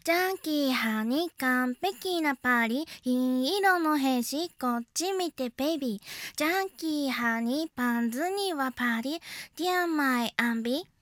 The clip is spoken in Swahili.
ジャンキーハニー完璧なパリ、銀色の兵士こっち見てベイビー。ジャンキーハニーパンツにはパリ、ディアマイアンビ